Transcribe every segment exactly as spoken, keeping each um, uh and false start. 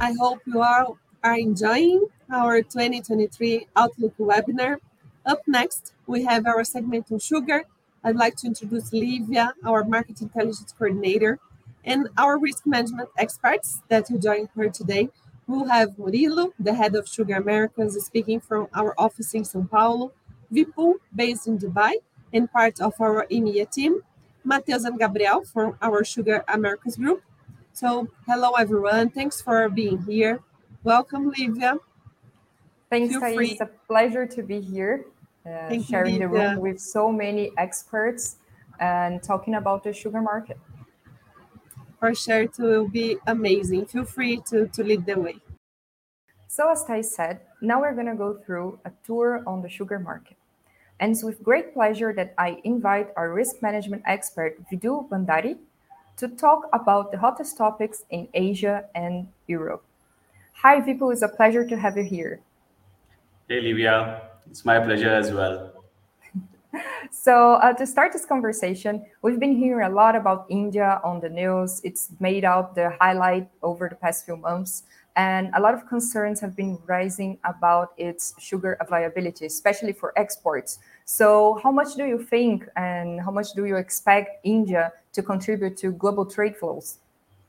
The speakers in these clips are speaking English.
I hope you all are enjoying our twenty twenty-three Outlook webinar. Up next, we have our segment on sugar. I'd like to introduce Livia, our Market Intelligence Coordinator, and our risk management experts that will join her today. We'll have Murilo, the head of Sugar Americas, speaking from our office in São Paulo, Vipul, based in Dubai, and part of our EMEA team, Matheus and Gabriel from our Sugar Americas group. So, hello everyone. Thanks for being here. Welcome, Livia. Thanks, Feel Thais. free. It's a pleasure to be here, uh, Thank you, sharing the Livia. room with so many experts and talking about the sugar market. For sure, it will be amazing. Feel free to, to lead the way. So, as Thais said, now we're going to go through a tour on the sugar market. And it's with great pleasure that I invite our risk management expert, Vidhu Bandari, to talk about the hottest topics in Asia and Europe. Hi, Vipul. It's a pleasure to have you here. Hey, Livia. It's my pleasure as well. So uh, to start this conversation, we've been hearing a lot about India on the news. It's made out the highlight over the past few months. And a lot of concerns have been rising about its sugar availability, especially for exports. So how much do you think and how much do you expect India to contribute to global trade flows?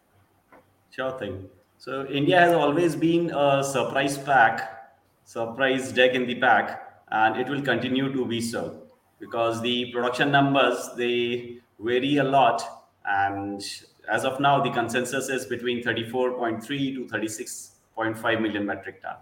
Sure thing. So India has always been a surprise pack, surprise deck in the pack, and it will continue to be so because the production numbers they vary a lot, and as of now, the consensus is between thirty-four point three to thirty-six point five million metric ton.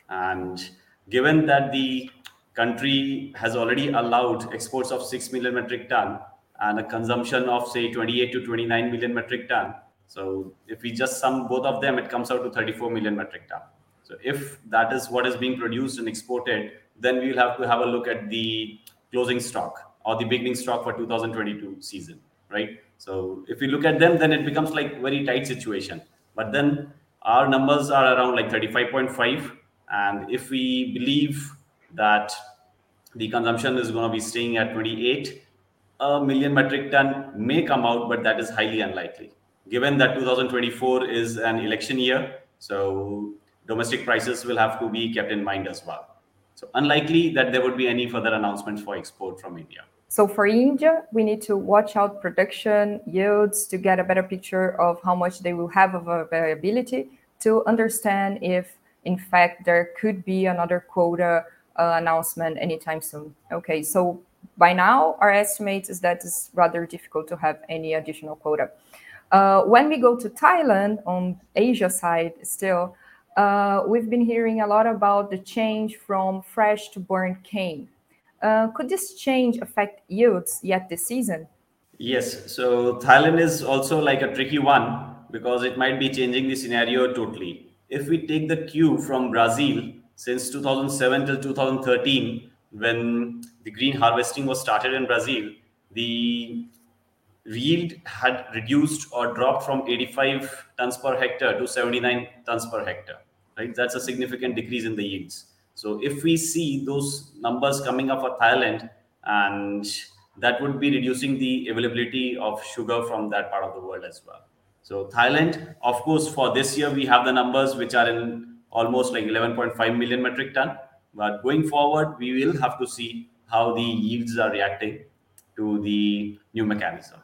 And given that the country has already allowed exports of six million metric ton and a consumption of say twenty-eight to twenty-nine million metric ton, so if we just sum both of them, it comes out to thirty-four million metric ton. So if that is what is being produced and exported, then we will have to have a look at the closing stock or the beginning stock for two thousand twenty-two season, right? So if we look at them, then it becomes like very tight situation. But then our numbers are around like thirty-five point five. And if we believe that the consumption is going to be staying at twenty-eight, a million metric ton may come out, but that is highly unlikely given that two thousand twenty-four is an election year. So domestic prices will have to be kept in mind as well. So unlikely that there would be any further announcements for export from India. So for India, we need to watch out production yields to get a better picture of how much they will have of availability to understand if, in fact, there could be another quota uh, announcement anytime soon. Okay, so by now, our estimate is that it's rather difficult to have any additional quota. Uh, when we go to Thailand, on Asia side still, uh, we've been hearing a lot about the change from fresh to burnt cane. Uh, could this change affect yields yet this season? Yes. So Thailand is also like a tricky one because it might be changing the scenario totally. If we take the cue from Brazil since two thousand seven till two thousand thirteen, when the green harvesting was started in Brazil, the yield had reduced or dropped from eighty-five tons per hectare to seventy-nine tons per hectare, right? That's a significant decrease in the yields. So if we see those numbers coming up for Thailand, and that would be reducing the availability of sugar from that part of the world as well. So Thailand, of course, for this year, we have the numbers which are in almost like eleven point five million metric ton. But going forward, we will have to see how the yields are reacting to the new mechanism.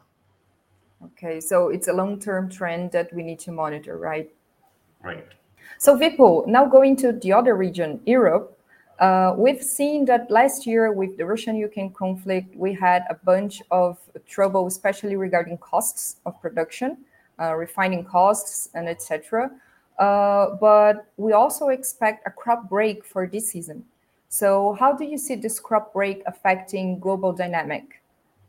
Okay, so it's a long-term trend that we need to monitor, right? Right. So Vipul, now going to the other region, Europe, uh, we've seen that last year with the Russian-Ukraine conflict, we had a bunch of trouble, especially regarding costs of production, uh, refining costs, and et cetera. Uh, but we also expect a crop break for this season. So how do you see this crop break affecting global dynamic?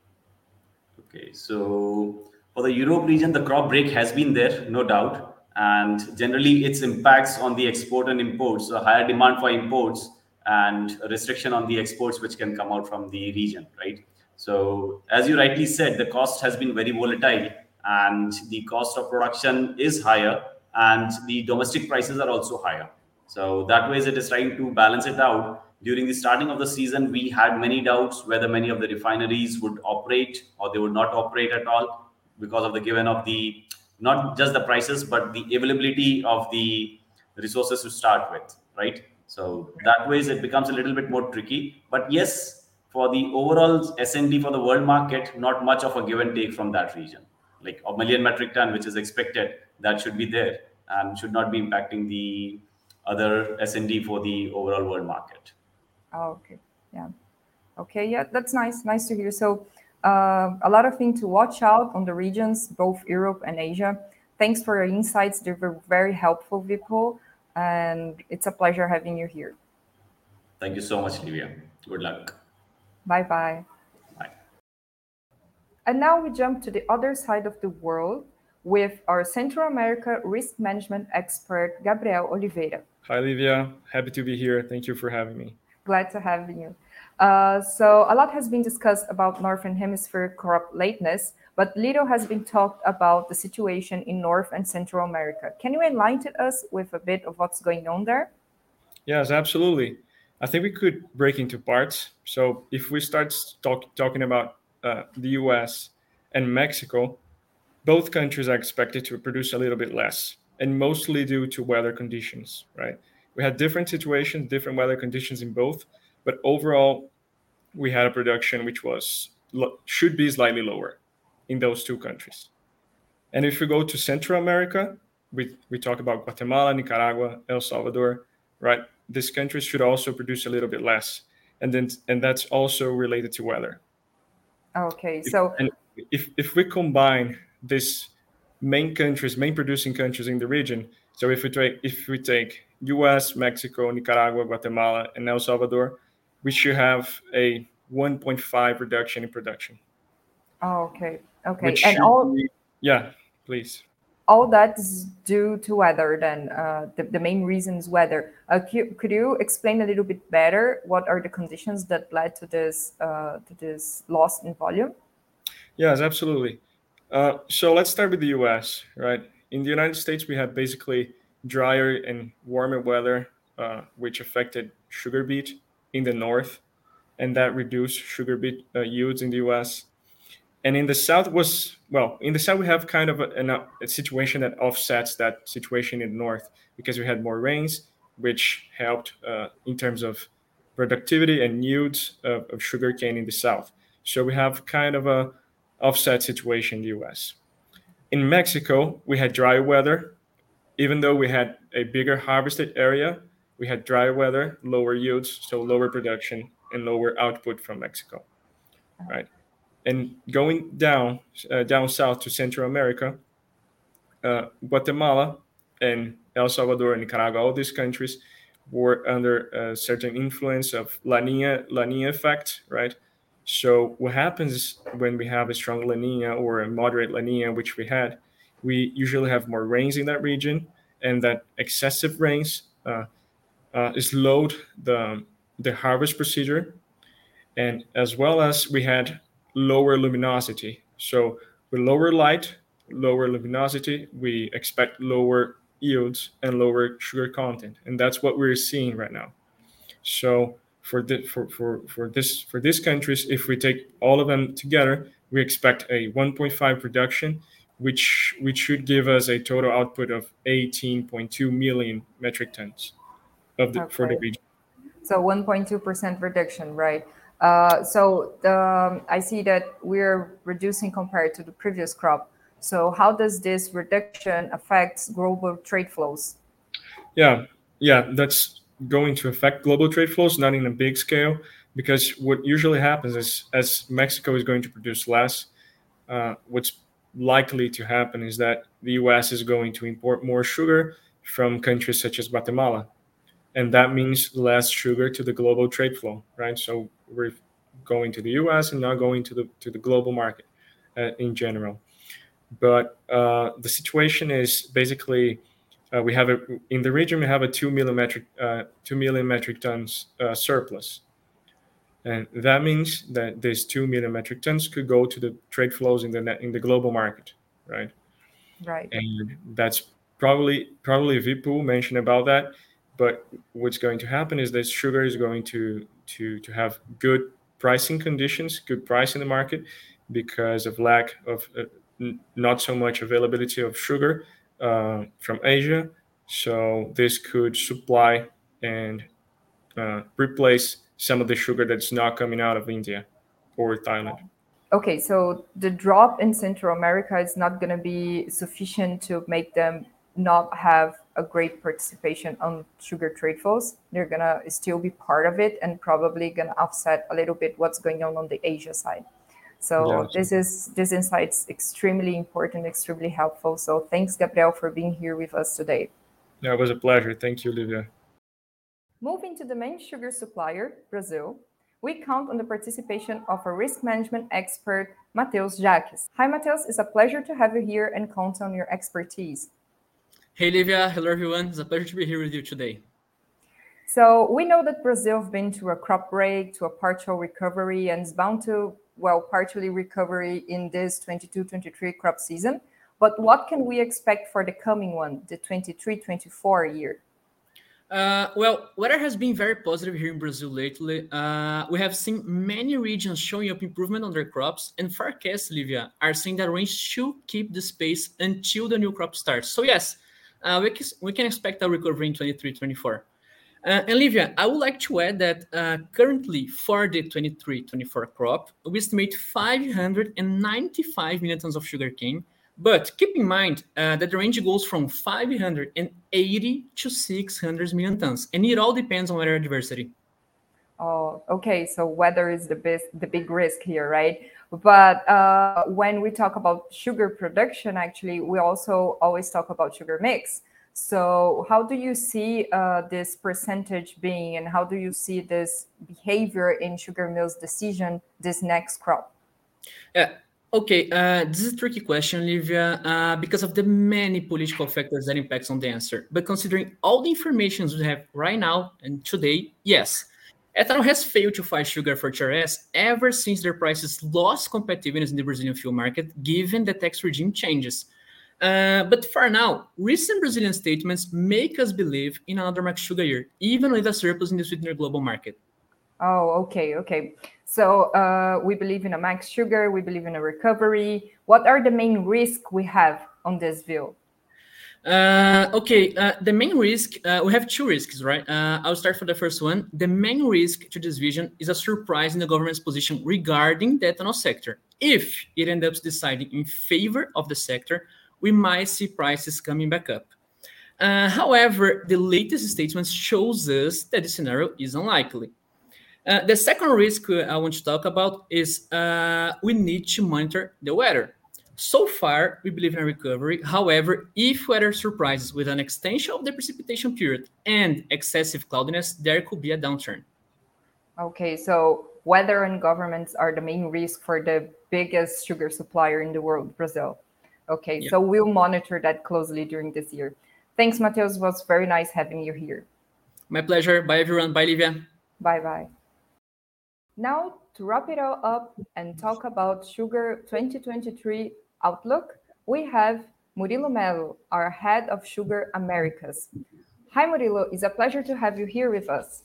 Okay, so for the Europe region, the crop break has been there, no doubt. And generally, its impacts on the export and imports, so higher demand for imports and a restriction on the exports which can come out from the region, right? So, as you rightly said, the cost has been very volatile and the cost of production is higher and the domestic prices are also higher. So that way, it is trying to balance it out. During the starting of the season, we had many doubts whether many of the refineries would operate or they would not operate at all because of the given of the not just the prices but the availability of the resources to start with, right? So that ways it becomes a little bit more tricky. But yes, for the overall S N D for the world market, not much of a give and take from that region. Like a million metric ton, which is expected, that should be there and should not be impacting the other S N D for the overall world market. Oh, okay. Yeah. Okay. Yeah, that's nice. Nice to hear. So, uh, a lot of things to watch out on the regions, both Europe and Asia. Thanks for your insights. They were very helpful, Vipul, and it's a pleasure having you here. Thank you so much, Livia. Good luck. Bye bye. Bye. And now we jump to the other side of the world with our Central America risk management expert, Gabriel Oliveira. Hi, Livia. Happy to be here. Thank you for having me. Glad to have you. Uh, so a lot has been discussed about Northern Hemisphere crop lateness, but little has been talked about the situation in North and Central America. Can you enlighten us with a bit of what's going on there? Yes, absolutely. I think we could break into parts. So if we start talk, talking about uh, the U S and Mexico, both countries are expected to produce a little bit less, and mostly due to weather conditions, right? We had different situations, different weather conditions in both, but overall, we had a production which was should be slightly lower in those two countries. And if we go to Central America, we, we talk about Guatemala, Nicaragua, El Salvador, right? These countries should also produce a little bit less. And then and that's also related to weather. Okay, so if, and if, if we combine these main countries, main producing countries in the region, so if we take if we take U S, Mexico, Nicaragua, Guatemala, and El Salvador, we should have a one point five reduction in production. Oh, okay, okay, Which and all be, yeah, please. All that is due to weather. Then uh, the the main reason is weather. Uh, could, you, could you explain a little bit better what are the conditions that led to this uh, to this loss in volume? Yes, absolutely. Uh, so let's start with the U S. Right, in the United States, we had basically drier and warmer weather, uh, which affected sugar beet in the north, and that reduced sugar beet uh, yields in the U S. And in the south was, well, in the south we have kind of a, a situation that offsets that situation in the north because we had more rains, which helped uh, in terms of productivity and yields of, of sugarcane in the south. So we have kind of a offset situation in the U S. In Mexico, we had dry weather. Even though we had a bigger harvested area, we had dry weather, lower yields, so lower production and lower output from Mexico, right? And going down uh, down south to Central America, uh, Guatemala and El Salvador and Nicaragua, all these countries were under a certain influence of La Nina, La Nina effect, right? So what happens when we have a strong La Nina or a moderate La Nina, which we had, we usually have more rains in that region, and that excessive rains uh, uh, slowed the, the harvest procedure, and as well as we had lower luminosity. So with lower light, lower luminosity, we expect lower yields and lower sugar content, and that's what we're seeing right now. So for the, for, for, for this for these countries, if we take all of them together, we expect a one point five reduction, which which should give us a total output of eighteen point two million metric tons of the, Okay. for the region. So one point two percent reduction, right? Uh, so the, um, I see that we're reducing compared to the previous crop. So how does this reduction affect global trade flows? Yeah, yeah, that's going to affect global trade flows, not in a big scale, because what usually happens is as Mexico is going to produce less, uh, what's likely to happen is that the U S is going to import more sugar from countries such as Guatemala. And that means less sugar to the global trade flow, right? So we're going to the U S and not going to the to the global market uh, in general. But uh, the situation is basically uh, we have a in the region we have a two million metric uh, two million metric tons uh, surplus, and that means that these two million metric tons could go to the trade flows in the net, in the global market, right? Right. And that's probably probably Vipul mentioned about that. But what's going to happen is that sugar is going to to to have good pricing conditions, good price in the market, because of lack of uh, n- not so much availability of sugar uh, from Asia. So this could supply and uh, replace some of the sugar that's not coming out of India or Thailand. Okay, so the drop in Central America is not going to be sufficient to make them not have a great participation on sugar trade flows. They're going to still be part of it and probably going to offset a little bit what's going on on the Asia side. So Yeah. this is this insight's extremely important, extremely helpful. So thanks, Gabriel, for being here with us today. Yeah, it was a pleasure. Thank you, Livia. Moving to the main sugar supplier, Brazil, we count on the participation of a risk management expert, Matheus Jacques. Hi, Matheus. It's a pleasure to have you here and count on your expertise. Hey, Livia. Hello, everyone. It's a pleasure to be here with you today. So we know that Brazil has been to a crop break, to a partial recovery, and is bound to, well, partially recovery in this twenty-two twenty-three crop season. But what can we expect for the coming one, the twenty-three twenty-four year? Uh, well, weather has been very positive here in Brazil lately. Uh, we have seen many regions showing up improvement on their crops, and forecasts, Livia, are saying that rains should keep the pace until the new crop starts. So yes, uh, we, can, we can expect a recovery in twenty-three twenty-four. Uh, and Livia, I would like to add that uh, currently for the twenty-three twenty-four crop, we estimate five hundred ninety-five million tons of sugarcane. But keep in mind uh, that the range goes from five hundred eighty to six hundred million tons, and it all depends on weather adversity. Oh, okay. So weather is the best, the big risk here, right? But uh, when we talk about sugar production, actually, we also always talk about sugar mix. So how do you see uh, this percentage being, and how do you see this behavior in sugar mills' decision this next crop? Yeah. Okay, uh, this is a tricky question, Livia, uh, because of the many political factors that impacts on the answer. But considering all the information we have right now and today, yes, ethanol has failed to fight sugar for T R S ever since their prices lost competitiveness in the Brazilian fuel market, given the tax regime changes. Uh, but for now, recent Brazilian statements make us believe in another max sugar year, even with a surplus in the sweetener global market. Oh, okay, okay. So uh, we believe in a max sugar, we believe in a recovery. What are the main risks we have on this view? Uh, okay, uh, the main risk, uh, we have two risks, right? Uh, I'll start for the first one. The main risk to this vision is a surprise in the government's position regarding the ethanol sector. If it ends up deciding in favor of the sector, we might see prices coming back up. Uh, however, the latest statement shows us that the scenario is unlikely. Uh, the second risk I want to talk about is uh, we need to monitor the weather. So far, we believe in a recovery. However, if weather surprises with an extension of the precipitation period and excessive cloudiness, there could be a downturn. Okay, so weather and governments are the main risk for the biggest sugar supplier in the world, Brazil. Okay, yeah. So we'll monitor that closely during this year. Thanks, Matheus. It was very nice having you here. My pleasure. Bye, everyone. Bye, Livia. Bye-bye. Now, to wrap it all up and talk about Sugar twenty twenty-three outlook, we have Murilo Melo, our head of Sugar Americas. Hi, Murilo. It's a pleasure to have you here with us.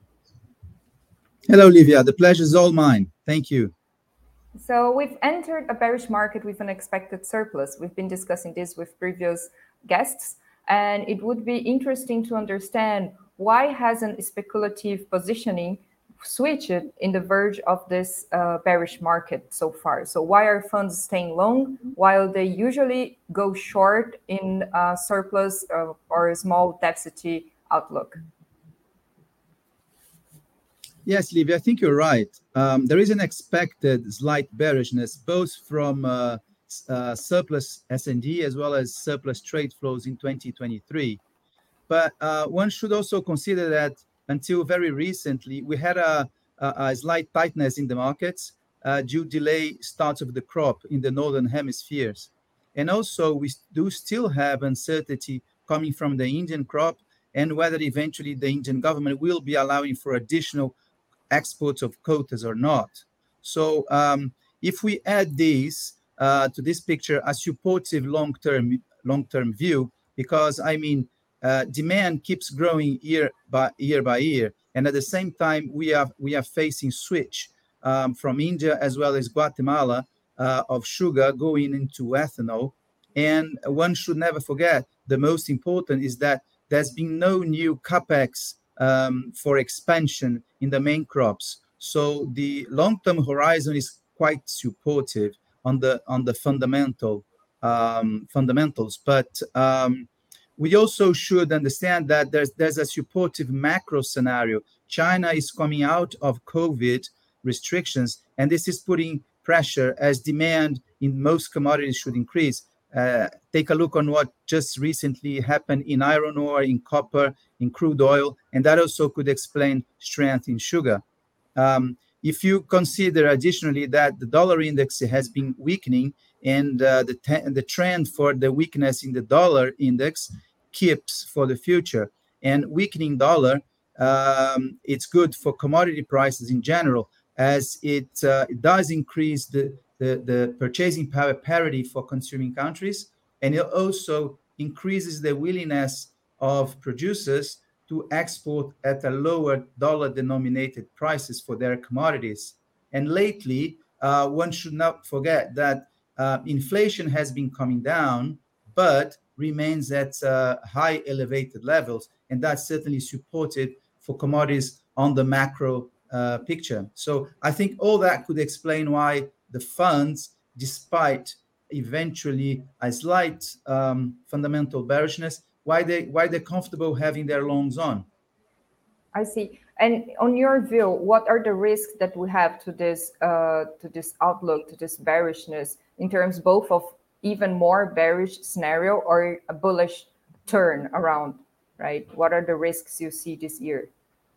Hello, Livia. The pleasure is all mine. Thank you. So we've entered a bearish market with an expected surplus. We've been discussing this with previous guests, and it would be interesting to understand why hasn't speculative positioning switched in the verge of this uh, bearish market so far. So why are funds staying long while they usually go short in uh, surplus uh, or a small deficit outlook? Yes, Livia, I think you're right. Um, there is an expected slight bearishness, both from uh, uh, surplus S and D as well as surplus trade flows in twenty twenty-three. But uh, one should also consider that until very recently, we had a, a, a slight tightness in the markets uh, due to delay starts of the crop in the northern hemispheres. And also, we do still have uncertainty coming from the Indian crop and whether eventually the Indian government will be allowing for additional exports of quotas or not. So um, if we add these uh, to this picture, a supportive long-term long-term view, because I mean, uh, demand keeps growing year by year by year, and at the same time, we are we are facing switch um, from India as well as Guatemala uh, of sugar going into ethanol, And one should never forget, the most important is that there's been no new capex um, for expansion in the main crops. So the long-term horizon is quite supportive on the on the fundamental um, fundamentals. But um, we also should understand that there's there's a supportive macro scenario. China is coming out of COVID restrictions, and this is putting pressure as demand in most commodities should increase. Uh, take a look on what just recently happened in iron ore, in copper, in crude oil, and that also could explain strength in sugar. Um, if you consider additionally that the dollar index has been weakening, and uh, the, te- the trend for the weakness in the dollar index keeps for the future, and weakening dollar, um, it's good for commodity prices in general, as it, uh, it does increase the, the, the purchasing power parity for consuming countries, and it also increases the willingness of producers to export at a lower dollar-denominated prices for their commodities. And lately, uh, one should not forget that uh, inflation has been coming down, but remains at uh, high elevated levels, and that's certainly supported for commodities on the macro uh, picture. So I think all that could explain why the funds, despite eventually a slight um, fundamental bearishness, why they why they're comfortable having their longs on. I see. And on your view, what are the risks that we have to this uh, to this outlook, to this bearishness, in terms both of even more bearish scenario or a bullish turn around, right? What are the risks you see this year?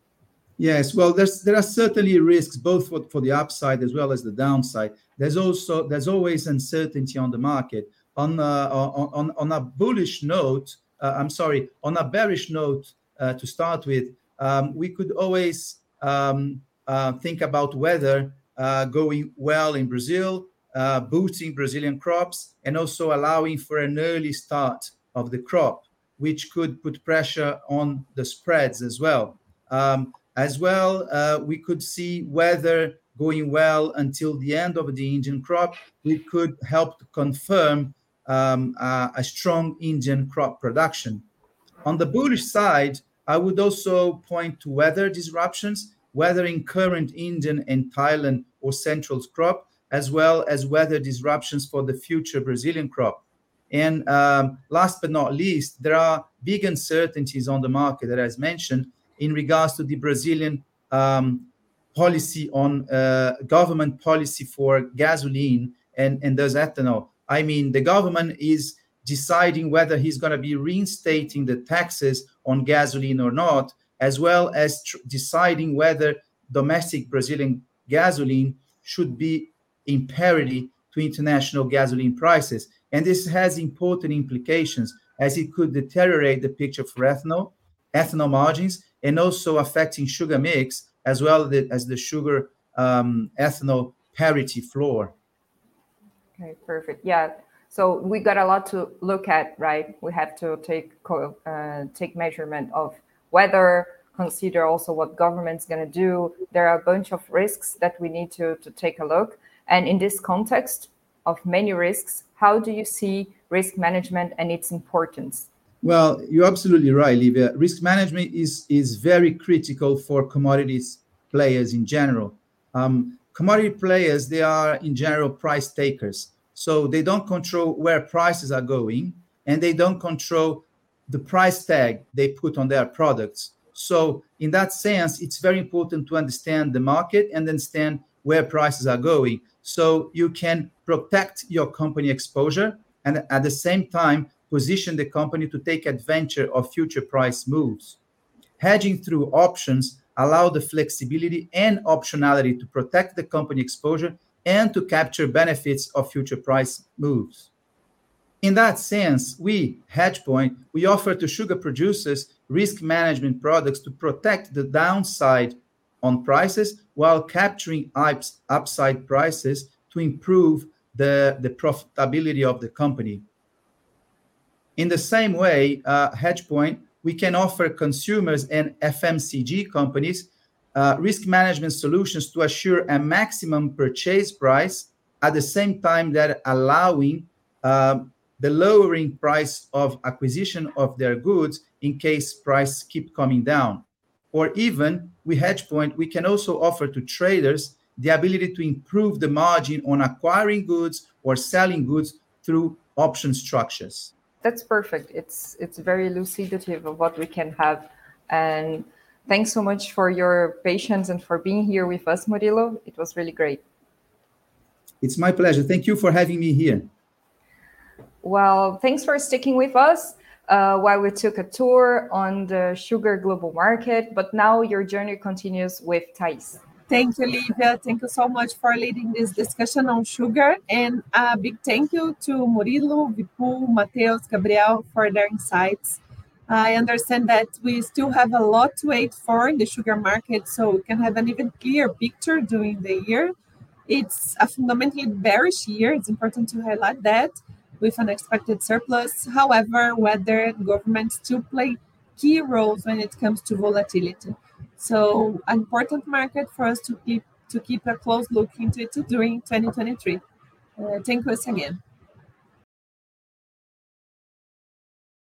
Yes, well, there's there are certainly risks both for, for the upside as well as the downside. There's also there's always uncertainty on the market. On uh, on on a bullish note, uh, I'm sorry, on a bearish note uh, to start with, um, we could always um, uh, think about weather uh, going well in Brazil, uh, boosting Brazilian crops, and also allowing for an early start of the crop, which could put pressure on the spreads as well. Um, As well, uh, we could see weather going well until the end of the Indian crop. We could help to confirm um, uh, a strong Indian crop production. On the bullish side, I would also point to weather disruptions, whether in current Indian and Thailand or Central crop, as well as weather disruptions for the future Brazilian crop. And um, last but not least, there are big uncertainties on the market that, as mentioned, in regards to the Brazilian um, policy on uh, government policy for gasoline and, and thus ethanol. I mean, the government is deciding whether he's going to be reinstating the taxes on gasoline or not, as well as tr- deciding whether domestic Brazilian gasoline should be in parity to international gasoline prices. And this has important implications, as it could deteriorate the picture for ethanol, ethanol margins, and also affecting sugar mix, as well as the sugar um, ethanol parity floor. Okay, perfect. Yeah. So we got a lot to look at, right? We have to take uh, take measurement of weather, consider also what government's going to do. There are a bunch of risks that we need to, to take a look. And in this context of many risks, how do you see risk management and its importance? Well, you're absolutely right, Livia. Risk management is, is very critical for commodities players in general. Um, commodity players, they are in general price takers. So they don't control where prices are going, and they don't control the price tag they put on their products. So in that sense, it's very important to understand the market and understand where prices are going, so you can protect your company exposure and at the same time position the company to take advantage of future price moves. Hedging through options allow the flexibility and optionality to protect the company exposure and to capture benefits of future price moves. In that sense, we, HedgePoint, we offer to sugar producers risk management products to protect the downside on prices while capturing ups, upside prices to improve the, the profitability of the company. In the same way, uh, HedgePoint, we can offer consumers and F M C G companies uh, risk management solutions to assure a maximum purchase price at the same time that allowing uh, the lowering price of acquisition of their goods in case price keep coming down. Or even with HedgePoint, we can also offer to traders the ability to improve the margin on acquiring goods or selling goods through option structures. That's perfect. It's it's very elucidative of what we can have. And thanks so much for your patience and for being here with us, Murilo. It was really great. It's my pleasure. Thank you for having me here. Well, thanks for sticking with us uh, while we took a tour on the sugar global market. But now your journey continues with Thais. Thank you, Livia. Thank you so much for leading this discussion on sugar. And a big thank you to Murilo, Vipul, Mateus, Gabriel for their insights. I understand that we still have a lot to wait for in the sugar market, so we can have an even clearer picture during the year. It's a fundamentally bearish year. It's important to highlight that, with an expected surplus. However, weather and government still play key roles when it comes to volatility. So, an important market for us to keep to keep a close look into it during twenty twenty-three. Uh, thank you once again.